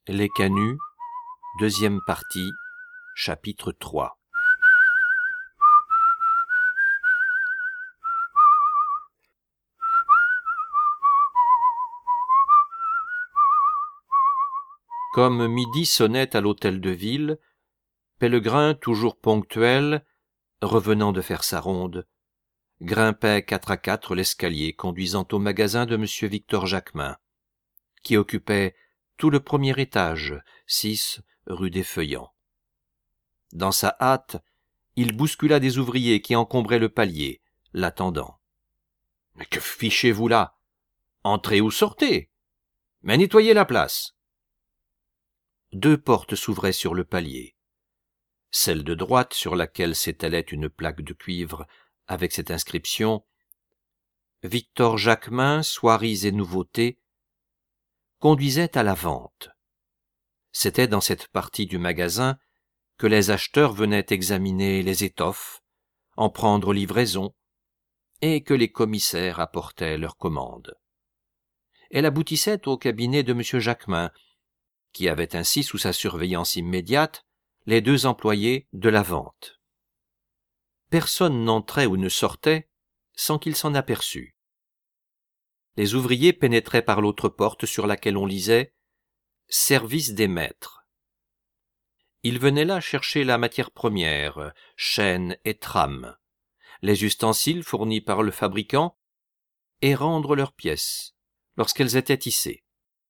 Les Canuts, deuxième partie, chapitre 3. Comme midi sonnait à l'hôtel de ville, Pellegrin, toujours ponctuel, revenant de faire sa ronde, grimpait 4 à 4 l'escalier conduisant au magasin de M. Victor Jacquemin, qui occupait tout le premier étage, 6 rue des Feuillants. Dans sa hâte, il bouscula des ouvriers qui encombraient le palier, l'attendant. « Mais que fichez-vous là? Entrez ou sortez? Mais nettoyez la place !» 2 portes s'ouvraient sur le palier. Celle de droite, sur laquelle s'étalait une plaque de cuivre avec cette inscription « Victor Jacquemin, soieries et nouveautés », conduisait à la vente. C'était dans cette partie du magasin que les acheteurs venaient examiner les étoffes, en prendre livraison, et que les commissaires apportaient leurs commandes. Elle aboutissait au cabinet de M. Jacquemin, qui avait ainsi sous sa surveillance immédiate les 2 employés de la vente. Personne n'entrait ou ne sortait sans qu'il s'en aperçût. Les ouvriers pénétraient par l'autre porte sur laquelle on lisait « Service des maîtres ». Ils venaient là chercher la matière première, chaînes et trames, les ustensiles fournis par le fabricant, et rendre leurs pièces, lorsqu'elles étaient tissées.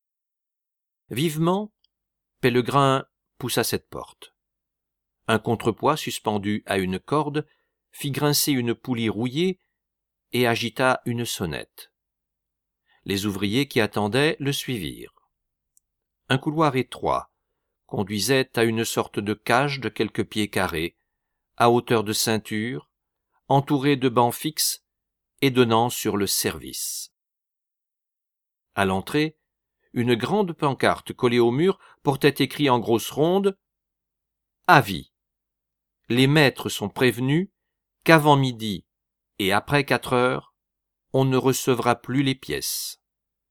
Vivement, Pellegrin poussa cette porte. Un contrepoids suspendu à une corde fit grincer une poulie rouillée et agita une sonnette. Les ouvriers qui attendaient le suivirent. Un couloir étroit conduisait à une sorte de cage de quelques pieds carrés, à hauteur de ceinture, entourée de bancs fixes et donnant sur le service. À l'entrée, une grande pancarte collée au mur portait écrit en grosse ronde « Avis. Les maîtres sont prévenus qu'avant midi et après 4 heures, on ne recevra plus les pièces. »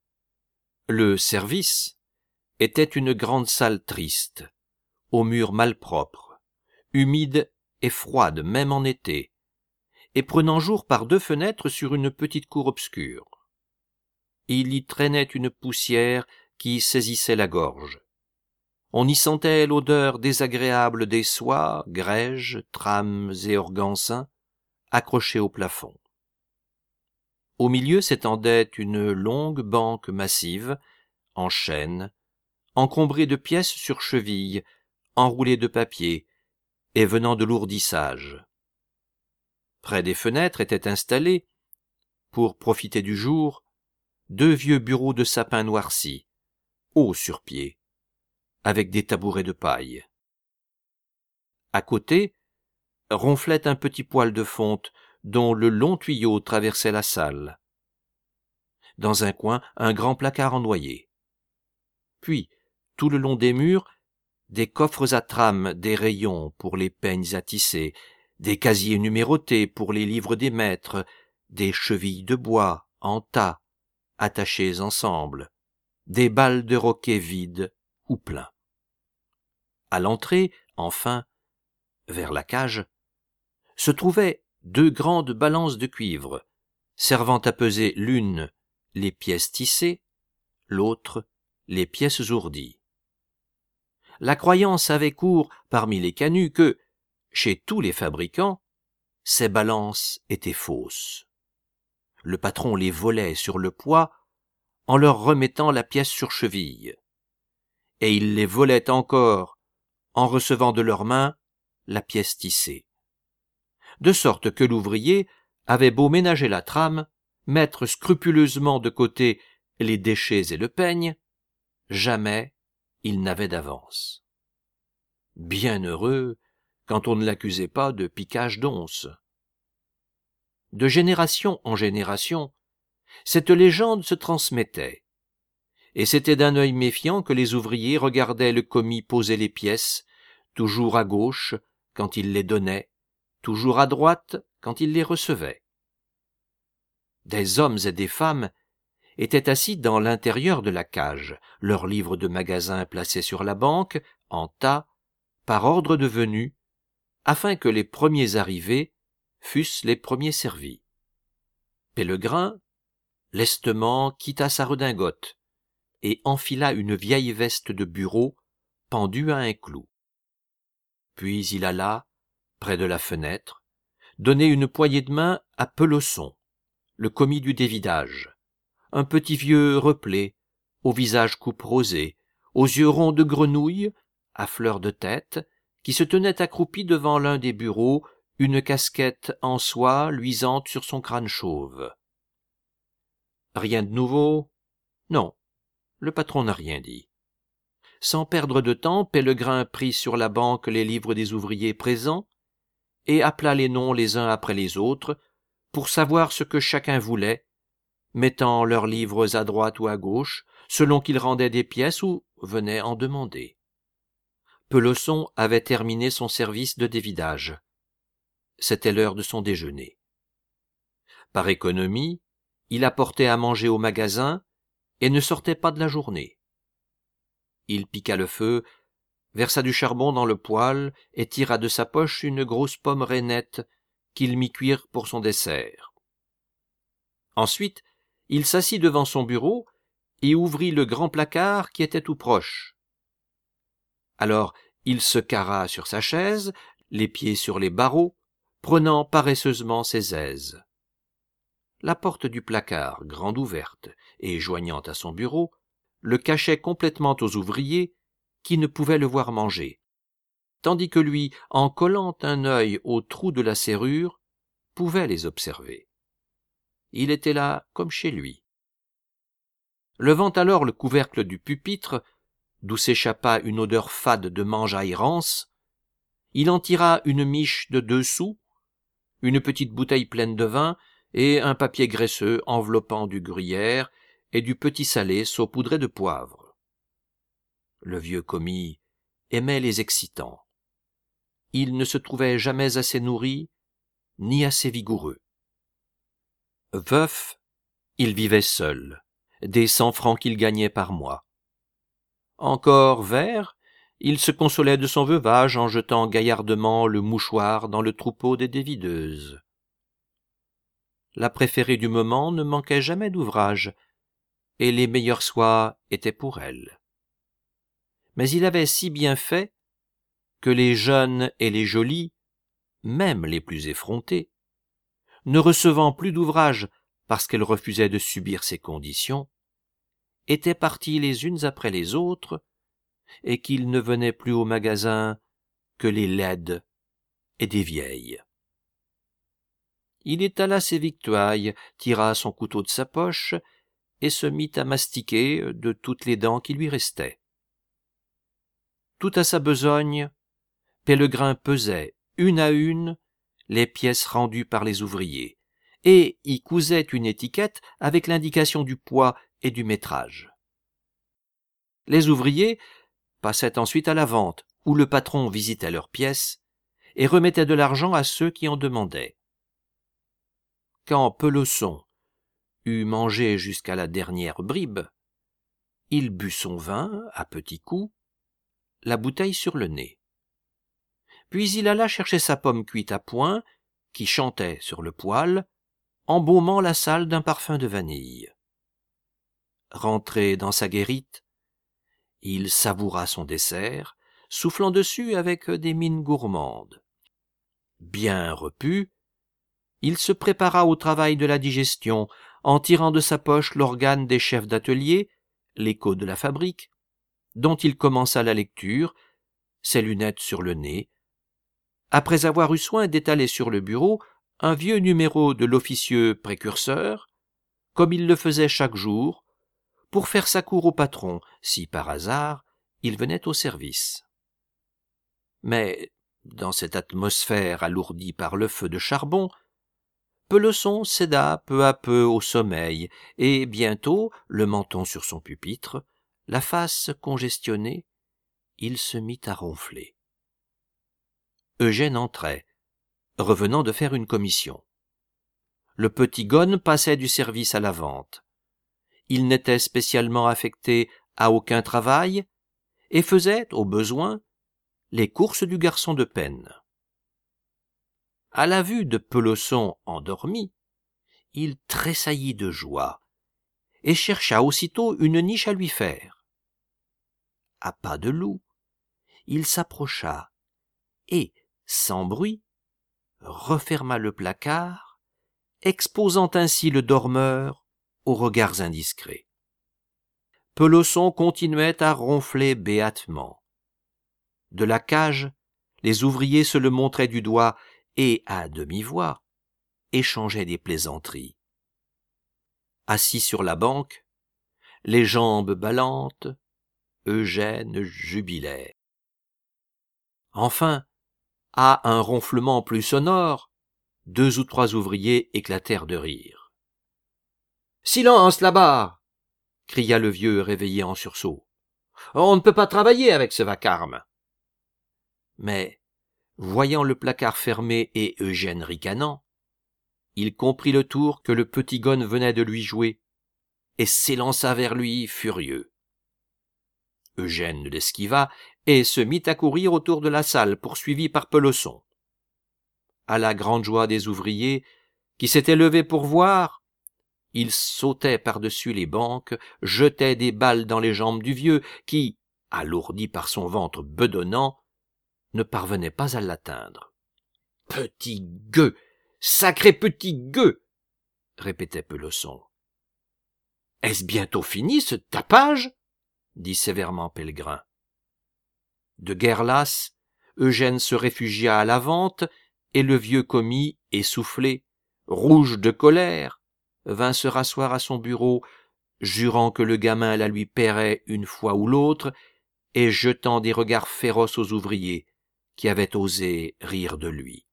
Le service était une grande salle triste, aux murs malpropres, humide et froide même en été, et prenant jour par 2 fenêtres sur une petite cour obscure. Il y traînait une poussière qui saisissait la gorge. On y sentait l'odeur désagréable des soies, grèges, trames et organsins accrochés au plafond. Au milieu s'étendait une longue banque massive, en chêne, encombrée de pièces sur cheville, enroulées de papier et venant de l'ourdissage. Près des fenêtres étaient installés, pour profiter du jour, 2 vieux bureaux de sapin noirci, hauts sur pied, avec des tabourets de paille. À côté, ronflait un petit poêle de fonte dont le long tuyau traversait la salle. Dans un coin, un grand placard en noyer. Puis, tout le long des murs, des coffres à trames, des rayons pour les peignes à tisser, des casiers numérotés pour les livres des maîtres, des chevilles de bois en tas, attachées ensemble, des balles de roquet vides ou pleins. À l'entrée, enfin, vers la cage, se trouvaient 2 grandes balances de cuivre, servant à peser l'une les pièces tissées, l'autre les pièces ourdies. La croyance avait cours parmi les canuts que, chez tous les fabricants, ces balances étaient fausses. Le patron les volait sur le poids en leur remettant la pièce sur cheville, et il les volait encore en recevant de leurs mains la pièce tissée. De sorte que l'ouvrier avait beau ménager la trame, mettre scrupuleusement de côté les déchets et le peigne, jamais il n'avait d'avance. Bien heureux quand on ne l'accusait pas de piquage d'onces. De génération en génération, cette légende se transmettait, et c'était d'un œil méfiant que les ouvriers regardaient le commis poser les pièces, toujours à gauche quand il les donnait, toujours à droite quand il les recevait. Des hommes et des femmes étaient assis dans l'intérieur de la cage, leurs livres de magasin placés sur la banque, en tas, par ordre de venue, afin que les premiers arrivés fussent les premiers servis. Pélegrin, lestement, quitta sa redingote et enfila une vieille veste de bureau pendue à un clou. Puis il alla, près de la fenêtre, donner une poignée de main à Peloson, le commis du dévidage, un petit vieux replé, au visage coupe rosée, aux yeux ronds de grenouille, à fleur de tête, qui se tenait accroupi devant l'un des bureaux, une casquette en soie luisante sur son crâne chauve. Rien de nouveau? Non, le patron n'a rien dit. Sans perdre de temps, Pélegrin prit sur la banque les livres des ouvriers présents et appela les noms les uns après les autres pour savoir ce que chacun voulait, mettant leurs livres à droite ou à gauche, selon qu'ils rendaient des pièces ou venaient en demander. Peloson avait terminé son service de dévidage. C'était l'heure de son déjeuner. Par économie, il apportait à manger au magasin et ne sortait pas de la journée. Il piqua le feu, versa du charbon dans le poêle et tira de sa poche une grosse pomme rainette qu'il mit cuire pour son dessert. Ensuite, il s'assit devant son bureau et ouvrit le grand placard qui était tout proche. Alors, il se carra sur sa chaise, les pieds sur les barreaux, prenant paresseusement ses aises. La porte du placard, grande ouverte et joignant à son bureau, le cachait complètement aux ouvriers qui ne pouvaient le voir manger, tandis que lui, en collant un œil au trou de la serrure, pouvait les observer. Il était là comme chez lui. Levant alors le couvercle du pupitre, d'où s'échappa une odeur fade de mangeaille rance, il en tira une miche de 2 sous, une petite bouteille pleine de vin et un papier graisseux enveloppant du gruyère et du petit salé saupoudré de poivre. Le vieux commis aimait les excitants. Il ne se trouvait jamais assez nourri, ni assez vigoureux. Veuf, il vivait seul, des 100 francs qu'il gagnait par mois. Encore vert, il se consolait de son veuvage en jetant gaillardement le mouchoir dans le troupeau des dévideuses. La préférée du moment ne manquait jamais d'ouvrage, et les meilleures soies étaient pour elle. Mais il avait si bien fait que les jeunes et les jolis, même les plus effrontés, ne recevant plus d'ouvrage parce qu'elle refusait de subir ses conditions, étaient partis les unes après les autres, et qu'il ne venait plus au magasin que les laides et des vieilles. Il étala ses victuailles, tira son couteau de sa poche, et se mit à mastiquer de toutes les dents qui lui restaient. Tout à sa besogne, Pélegrin pesait, une à une, les pièces rendues par les ouvriers, et y cousait une étiquette avec l'indication du poids et du métrage. Les ouvriers passaient ensuite à la vente, où le patron visitait leurs pièces et remettait de l'argent à ceux qui en demandaient. Quand Peloson eut mangé jusqu'à la dernière bribe, il but son vin à petits coups, la bouteille sur le nez. Puis il alla chercher sa pomme cuite à point, qui chantait sur le poêle, embaumant la salle d'un parfum de vanille. Rentré dans sa guérite, il savoura son dessert, soufflant dessus avec des mines gourmandes. Bien repu, il se prépara au travail de la digestion, en tirant de sa poche l'organe des chefs d'atelier, l'écho de la fabrique, dont il commença la lecture, ses lunettes sur le nez, après avoir eu soin d'étaler sur le bureau un vieux numéro de l'officieux précurseur, comme il le faisait chaque jour, pour faire sa cour au patron, si par hasard il venait au service. Mais, dans cette atmosphère alourdie par le feu de charbon, Peloson céda peu à peu au sommeil, et bientôt, le menton sur son pupitre, la face congestionnée, il se mit à ronfler. Eugène entrait, revenant de faire une commission. Le petit Ghone passait du service à la vente. il n'était spécialement affecté à aucun travail et faisait, au besoin, les courses du garçon de peine. À la vue de Peloson endormi, il tressaillit de joie et chercha aussitôt une niche à lui faire. À pas de loup, il s'approcha et, sans bruit, referma le placard, exposant ainsi le dormeur aux regards indiscrets. Peloson continuait à ronfler béatement. De la cage, les ouvriers se le montraient du doigt et, à demi-voix, échangeaient des plaisanteries. Assis sur la banque, les jambes ballantes, Eugène jubilait. Enfin, à un ronflement plus sonore, 2 ou 3 ouvriers éclatèrent de rire. « Silence là-bas !» cria le vieux réveillé en sursaut. « On ne peut pas travailler avec ce vacarme !» Mais, voyant le placard fermé et Eugène ricanant, il comprit le tour que le petit Ghone venait de lui jouer et s'élança vers lui furieux. Eugène l'esquiva et se mit à courir autour de la salle poursuivi par Peloson. À la grande joie des ouvriers, qui s'étaient levés pour voir, il sautait par-dessus les banques, jetait des balles dans les jambes du vieux, qui, alourdi par son ventre bedonnant, ne parvenait pas à l'atteindre. « Petit gueux! Sacré petit gueux !» répétait Peloson. « Est-ce bientôt fini ce tapage ?» dit sévèrement Pellegrin. De guerre lasse, Eugène se réfugia à la vente, et le vieux commis, essoufflé, rouge de colère, vint se rasseoir à son bureau, jurant que le gamin la lui paierait une fois ou l'autre, et jetant des regards féroces aux ouvriers, qui avaient osé rire de lui.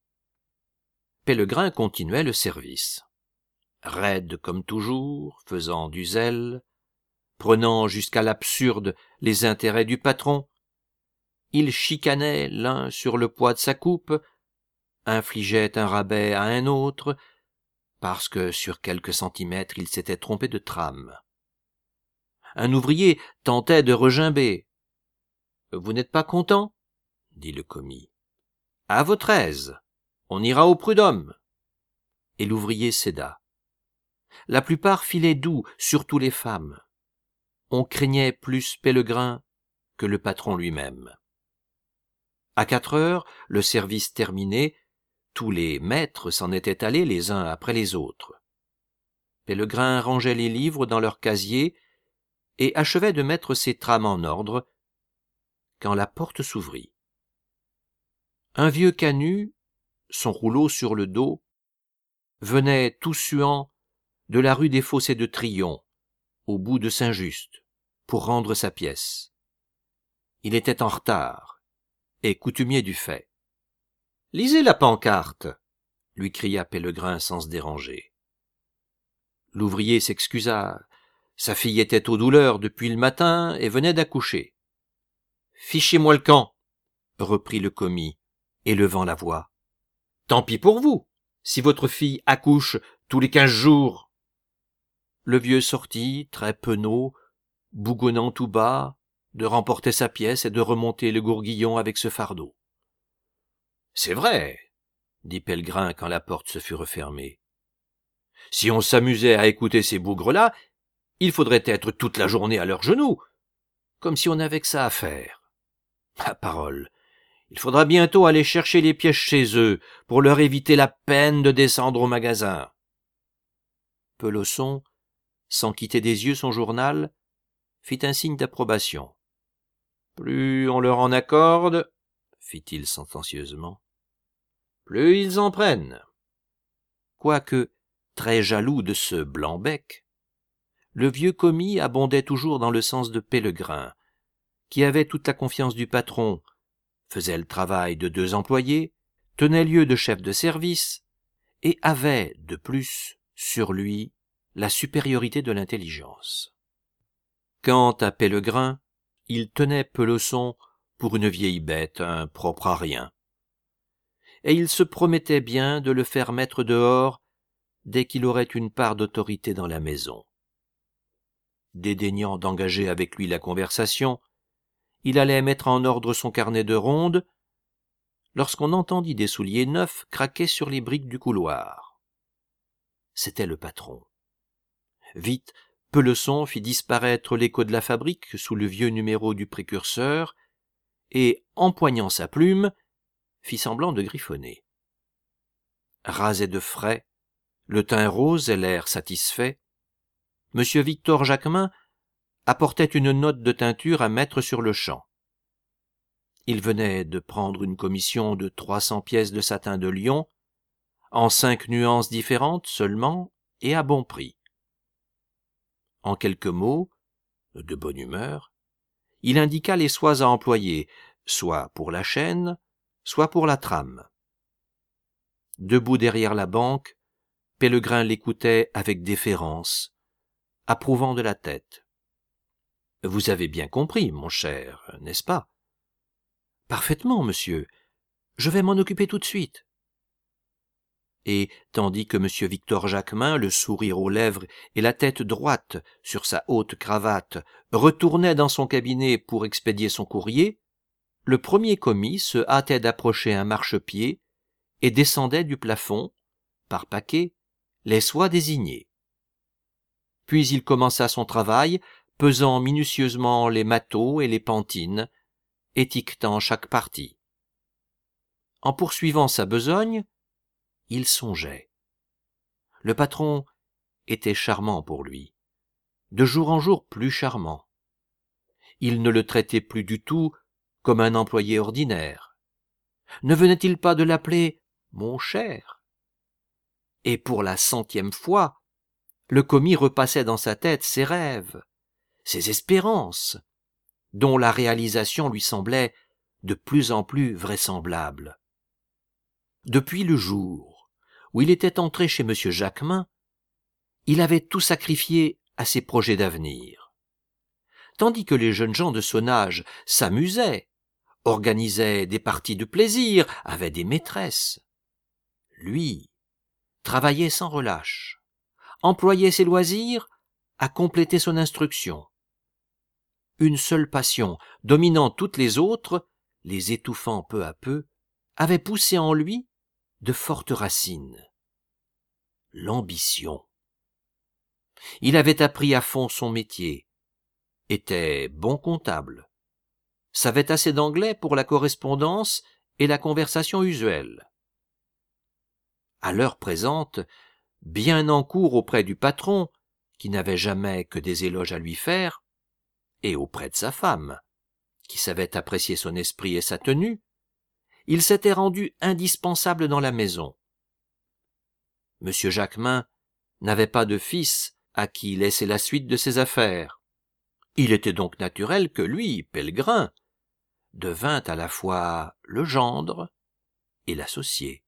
Pellegrin continuait le service. Raide comme toujours, faisant du zèle, prenant jusqu'à l'absurde les intérêts du patron, il chicanait l'un sur le poids de sa coupe, infligeait un rabais à un autre, parce que sur quelques centimètres il s'était trompé de trame. Un ouvrier tentait de regimber. « Vous n'êtes pas content ?» dit le commis. « À votre aise, on ira au prud'homme. » Et l'ouvrier céda. La plupart filaient doux, surtout les femmes. On craignait plus Pellegrin que le patron lui-même. À 4 heures, le service terminé, tous les maîtres s'en étaient allés les uns après les autres. Pellegrin rangeait les livres dans leur casier et achevait de mettre ses trames en ordre, quand la porte s'ouvrit. Un vieux canut, son rouleau sur le dos, venait tout suant de la rue des Fossés de Trillon, au bout de Saint-Just, pour rendre sa pièce. Il était en retard, et coutumier du fait. « Lisez la pancarte !» lui cria Pellegrin sans se déranger. L'ouvrier s'excusa. Sa fille était aux douleurs depuis le matin et venait d'accoucher. « Fichez-moi le camp !» reprit le commis, élevant la voix. « Tant pis pour vous, si votre fille accouche tous les 15 jours. » Le vieux sortit, très penaud, bougonnant tout bas, de remporter sa pièce et de remonter le gourguillon avec ce fardeau. « C'est vrai, » dit Pellegrin quand la porte se fut refermée. « Si on s'amusait à écouter ces bougres-là, il faudrait être toute la journée à leurs genoux, comme si on n'avait que ça à faire. Ma parole, il faudra bientôt aller chercher les pièces chez eux pour leur éviter la peine de descendre au magasin. » Peloson, sans quitter des yeux son journal, fit un signe d'approbation. « Plus on leur en accorde, fit-il sentencieusement, plus ils en prennent. » Quoique très jaloux de ce blanc-bec, le vieux commis abondait toujours dans le sens de Pellegrin, qui avait toute la confiance du patron, faisait le travail de 2 employés, tenait lieu de chef de service, et avait, de plus, sur lui, la supériorité de l'intelligence. Quant à Pellegrin, il tenait Peloson pour une vieille bête, impropre à rien. Et il se promettait bien de le faire mettre dehors dès qu'il aurait une part d'autorité dans la maison. dédaignant d'engager avec lui la conversation, il allait mettre en ordre son carnet de rondes, lorsqu'on entendit des souliers neufs craquer sur les briques du couloir. C'était le patron. Vite, Peloson fit disparaître l'écho de la fabrique sous le vieux numéro du précurseur et, empoignant sa plume, fit semblant de griffonner. Rasé de frais, le teint rose et l'air satisfait, M. Victor Jacquemin apportait une note de teinture à mettre sur le champ. Il venait de prendre une commission de 300 pièces de satin de Lyon, en 5 nuances différentes seulement et à bon prix. En quelques mots, de bonne humeur, il indiqua les soies à employer, soit pour la chaîne, soit pour la trame. Debout derrière la banque, Pellegrin l'écoutait avec déférence, approuvant de la tête. « Vous avez bien compris, mon cher, n'est-ce pas ?»« Parfaitement, monsieur. Je vais m'en occuper tout de suite. » Et, tandis que M. Victor Jacquemin, le sourire aux lèvres et la tête droite sur sa haute cravate, retournait dans son cabinet pour expédier son courrier, le premier commis se hâtait d'approcher un marchepied et descendait du plafond, par paquet, les soies désignées. Puis il commença son travail, pesant minutieusement les mâteaux et les pantines, étiquetant chaque partie. En poursuivant sa besogne, il songeait. Le patron était charmant pour lui, de jour en jour plus charmant. Il ne le traitait plus du tout comme un employé ordinaire. Ne venait-il pas de l'appeler « mon cher » ? Et pour la 100e fois, le commis repassait dans sa tête ses rêves, ses espérances, dont la réalisation lui semblait de plus en plus vraisemblable. Depuis le jour où il était entré chez M. Jacquemin, il avait tout sacrifié à ses projets d'avenir. Tandis que les jeunes gens de son âge s'amusaient, organisaient des parties de plaisir, avaient des maîtresses, lui travaillait sans relâche, employait ses loisirs à compléter son instruction. Une seule passion, dominant toutes les autres, les étouffant peu à peu, avait poussé en lui de fortes racines. L'ambition. Il avait appris à fond son métier, était bon comptable, savait assez d'anglais pour la correspondance et la conversation usuelle. À l'heure présente, bien en cours auprès du patron, qui n'avait jamais que des éloges à lui faire, et auprès de sa femme, qui savait apprécier son esprit et sa tenue, il s'était rendu indispensable dans la maison. M. Jacquemin n'avait pas de fils à qui laisser la suite de ses affaires. Il était donc naturel que lui, Pellegrin, devint à la fois le gendre et l'associé.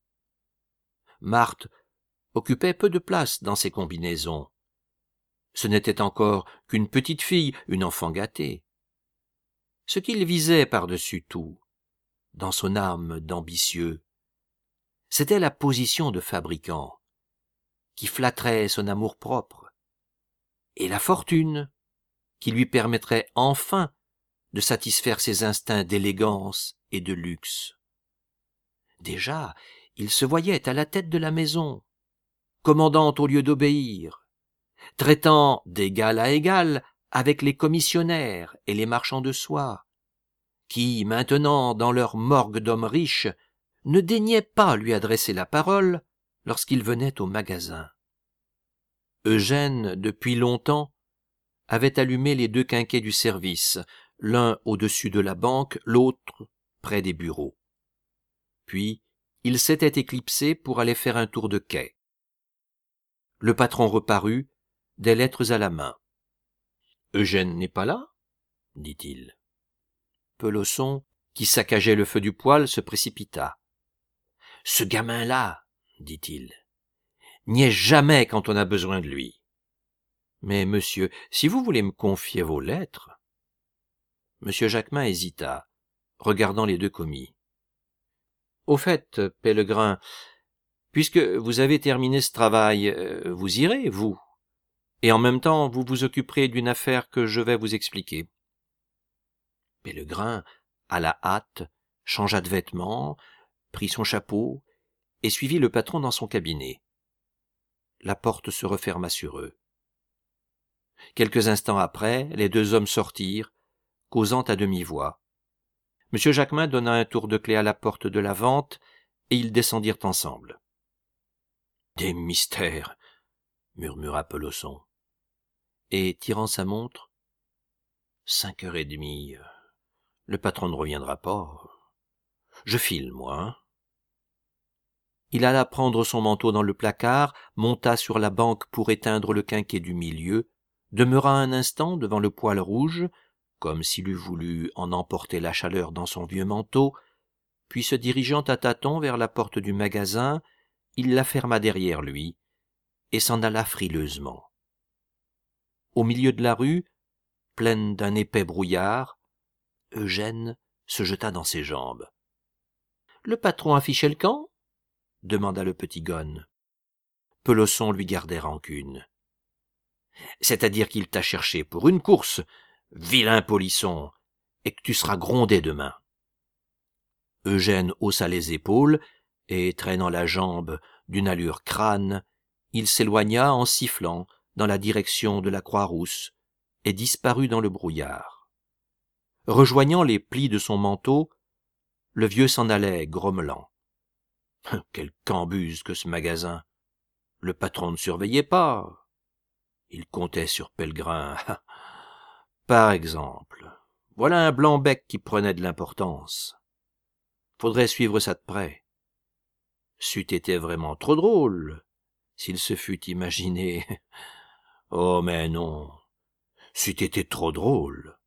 Marthe occupait peu de place dans ces combinaisons. Ce n'était encore qu'une petite fille, une enfant gâtée. Ce qu'il visait par-dessus tout, dans son âme d'ambitieux, c'était la position de fabricant, qui flatterait son amour-propre, et la fortune, qui lui permettrait enfin de satisfaire ses instincts d'élégance et de luxe. Déjà, il se voyait à la tête de la maison, commandant au lieu d'obéir, traitant d'égal à égal avec les commissionnaires et les marchands de soie, qui, maintenant dans leur morgue d'hommes riches, ne daignaient pas lui adresser la parole lorsqu'il venait au magasin. Eugène, depuis longtemps, avait allumé les 2 quinquets du service, l'un au-dessus de la banque, l'autre près des bureaux. Puis, il s'était éclipsé pour aller faire un tour de quai. Le patron reparut, des lettres à la main. « Eugène n'est pas là ?» dit-il. Peloson, qui saccageait le feu du poêle, se précipita. « Ce gamin-là, dit-il, n'y est jamais quand on a besoin de lui. Mais, monsieur, si vous voulez me confier vos lettres... » Monsieur Jacquemin hésita, regardant les 2 commis. « Au fait, Pellegrin, puisque vous avez terminé ce travail, vous irez, vous, et en même temps vous vous occuperez d'une affaire que je vais vous expliquer. Pellegrin, à la hâte, changea de vêtements, prit son chapeau et suivit le patron dans son cabinet. La porte se referma sur eux. Quelques instants après, les deux hommes sortirent, causant à demi-voix. M. Jacquemin donna un tour de clé à la porte de la vente, et ils descendirent ensemble. « Des mystères !» murmura Peloson. Et, tirant sa montre, « 5h30, le patron ne reviendra pas. Je file, moi. Hein. » Il alla prendre son manteau dans le placard, monta sur la banque pour éteindre le quinquet du milieu, demeura un instant devant le poêle rouge, comme s'il eût voulu en emporter la chaleur dans son vieux manteau, puis se dirigeant à tâtons vers la porte du magasin, il la ferma derrière lui et s'en alla frileusement. Au milieu de la rue, pleine d'un épais brouillard, Eugène se jeta dans ses jambes. « Le patron affichait le camp ?» demanda le petit Ghone. Peloson lui gardait rancune. « C'est-à-dire qu'il t'a cherché pour une course, vilain polisson, et que tu seras grondé demain. » Eugène haussa les épaules, et, traînant la jambe d'une allure crâne, il s'éloigna en sifflant dans la direction de la Croix-Rousse et disparut dans le brouillard. Rejoignant les plis de son manteau, le vieux s'en allait grommelant. « Quelle cambuse que ce magasin! Le patron ne surveillait pas. Il comptait sur Pellegrin. Par exemple, voilà un blanc-bec qui prenait de l'importance. Faudrait suivre ça de près. C'eût été vraiment trop drôle s'il se fût imaginé. Oh, mais non, c'eût été trop drôle.